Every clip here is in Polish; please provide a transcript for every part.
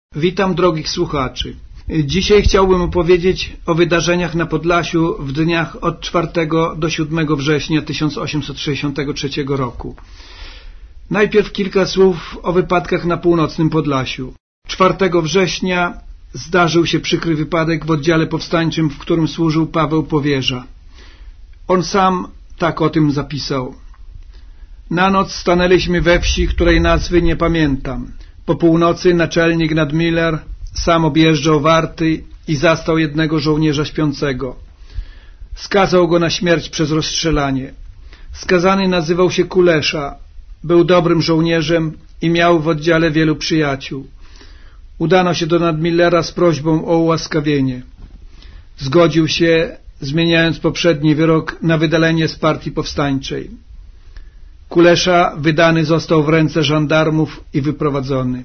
Witam drogich słuchaczy. Dzisiaj chciałbym opowiedzieć o wydarzeniach na Podlasiu w dniach od 4 do 7 września 1863 roku. Najpierw kilka słów o wypadkach na północnym Podlasiu. 4 września zdarzył się przykry wypadek w oddziale powstańczym, w którym służył Paweł Powierza. On sam tak o tym zapisał. Na noc stanęliśmy we wsi, której nazwy nie pamiętam. Po północy naczelnik Nadmiller sam objeżdżał warty i zastał jednego żołnierza śpiącego. Skazał go na śmierć przez rozstrzelanie. Skazany nazywał się Kulesza. Był dobrym żołnierzem i miał w oddziale wielu przyjaciół. Udano się do Nadmillera z prośbą o ułaskawienie. Zgodził się, zmieniając poprzedni wyrok na wydalenie z partii powstańczej. Kulesza wydany został w ręce żandarmów i wyprowadzony.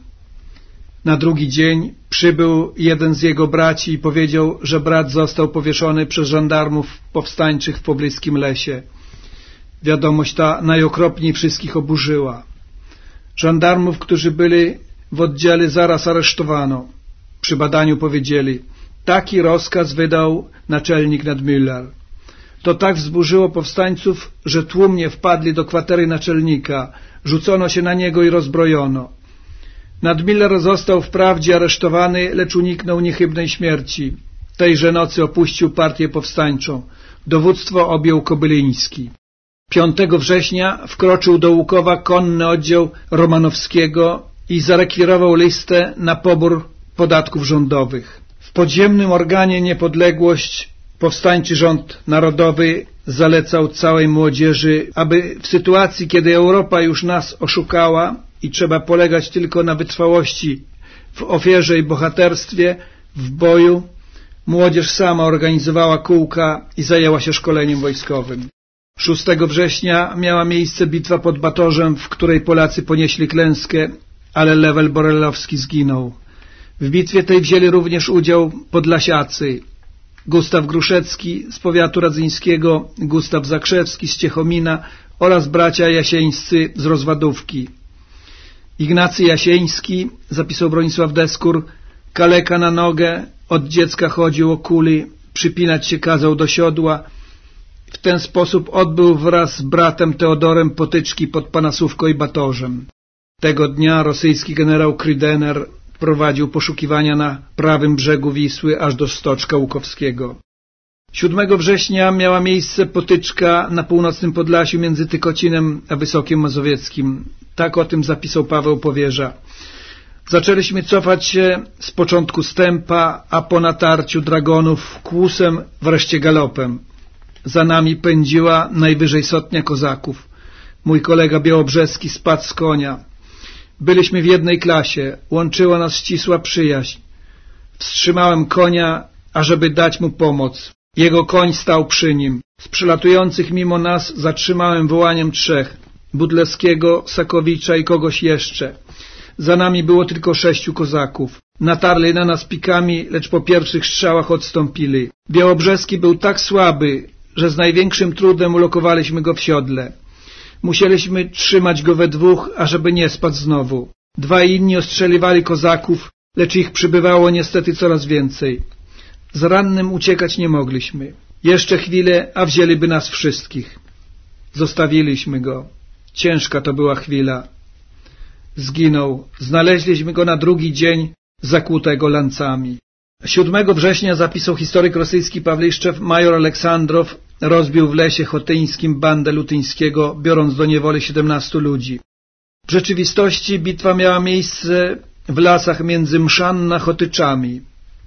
Na drugi dzień przybył jeden z jego braci i powiedział, że brat został powieszony przez żandarmów powstańczych w pobliskim lesie. Wiadomość ta najokropniej wszystkich oburzyła. Żandarmów, którzy byli w oddziale, zaraz aresztowano. Przy badaniu powiedzieli: taki rozkaz wydał naczelnik Nadmiller. To tak wzburzyło powstańców, że tłumnie wpadli do kwatery naczelnika, rzucono się na niego i rozbrojono. Nadmiller został wprawdzie aresztowany, lecz uniknął niechybnej śmierci. Tejże nocy opuścił partię powstańczą. Dowództwo objął Kobyliński. 5 września wkroczył do Łukowa konny oddział Romanowskiego i zarekwirował listę na pobór podatków rządowych. W podziemnym organie Niepodległość Powstańczy Rząd Narodowy zalecał całej młodzieży, aby w sytuacji, kiedy Europa już nas oszukała i trzeba polegać tylko na wytrwałości w ofierze i bohaterstwie, w boju, młodzież sama organizowała kółka i zajęła się szkoleniem wojskowym. 6 września miała miejsce bitwa pod Batorzem, w której Polacy ponieśli klęskę, ale Lewel Borelowski zginął. W bitwie tej wzięli również udział Podlasiacy: Gustaw Gruszecki z powiatu radzyńskiego, Gustaw Zakrzewski z Ciechomina oraz bracia Jasieńscy z Rozwadówki. Ignacy Jasieński, zapisał Bronisław Deskór, kaleka na nogę, od dziecka chodził o kuli, przypinać się kazał do siodła. W ten sposób odbył wraz z bratem Teodorem potyczki pod Panasówką i Batorzem. Tego dnia rosyjski generał Krydener prowadził poszukiwania na prawym brzegu Wisły aż do Stoczka Łukowskiego. 7 września miała miejsce potyczka na północnym Podlasiu między Tykocinem a Wysokiem Mazowieckim. Tak o tym zapisał Paweł Powierza. Zaczęliśmy cofać się z początku stępa, a po natarciu dragonów kłusem, wreszcie galopem. Za nami pędziła najwyżej 100 kozaków. Mój kolega Białobrzeski spadł z konia. Byliśmy w jednej klasie, łączyła nas ścisła przyjaźń. Wstrzymałem konia, ażeby dać mu pomoc. Jego koń stał przy nim. Z przelatujących mimo nas zatrzymałem wołaniem 3: Budlewskiego, Sakowicza i kogoś jeszcze. Za nami było tylko 6 kozaków. Natarli na nas pikami, lecz po pierwszych strzałach odstąpili. Białobrzeski był tak słaby, że z największym trudem ulokowaliśmy go w siodle. Musieliśmy trzymać go we dwóch, ażeby nie spadł znowu. 2 inni ostrzeliwali kozaków, lecz ich przybywało niestety coraz więcej. Z rannym uciekać nie mogliśmy. Jeszcze chwilę, a wzięliby nas wszystkich. Zostawiliśmy go. Ciężka to była chwila. Zginął. Znaleźliśmy go na drugi dzień, zakłutego lancami. 7 września, zapisał historyk rosyjski Pawliszczew, major Aleksandrow rozbił w lesie chotyńskim bandę Lutyńskiego, biorąc do niewoli 17 ludzi. W rzeczywistości bitwa miała miejsce w lasach między Mszan a Chotyczami.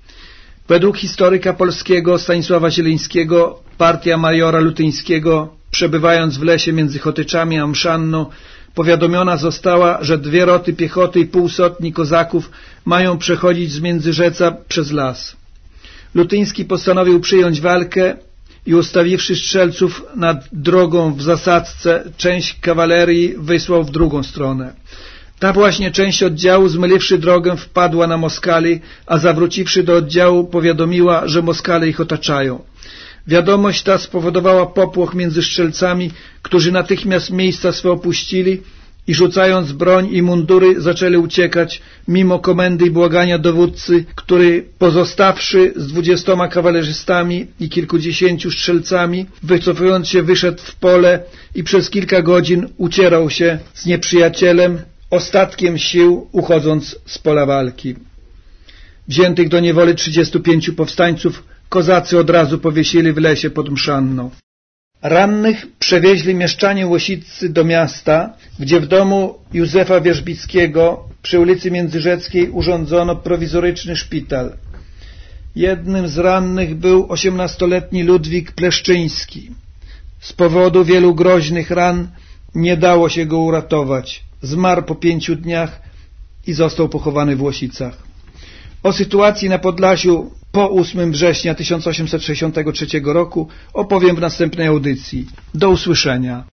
Według historyka polskiego Stanisława Zielińskiego partia majora Lutyńskiego, przebywając w lesie między Chotyczami a Mszanną, powiadomiona została, że 2 roty piechoty i pół setni kozaków mają przechodzić z Międzyrzeca przez las. Lutyński postanowił przyjąć walkę i ustawiwszy strzelców nad drogą w zasadzce, część kawalerii wysłał w drugą stronę. Ta właśnie część oddziału, zmyliwszy drogę, wpadła na Moskali, a zawróciwszy do oddziału, powiadomiła, że Moskale ich otaczają. Wiadomość ta spowodowała popłoch między strzelcami, którzy natychmiast miejsca swe opuścili i rzucając broń i mundury zaczęli uciekać mimo komendy i błagania dowódcy, który pozostawszy z 20 kawalerzystami i kilkudziesięciu strzelcami, wycofując się wyszedł w pole i przez kilka godzin ucierał się z nieprzyjacielem, ostatkiem sił uchodząc z pola walki. Wziętych do niewoli 35 powstańców kozacy od razu powiesili w lesie pod Mszanną. Rannych przewieźli mieszczanie łosiccy do miasta, gdzie w domu Józefa Wierzbickiego przy ulicy Międzyrzeckiej urządzono prowizoryczny szpital. Jednym z rannych był 18-letni Ludwik Pleszczyński. Z powodu wielu groźnych ran nie dało się go uratować. Zmarł po 5 dniach i został pochowany w Łosicach. O sytuacji na Podlasiu po 8 września 1863 roku opowiem w następnej audycji. Do usłyszenia.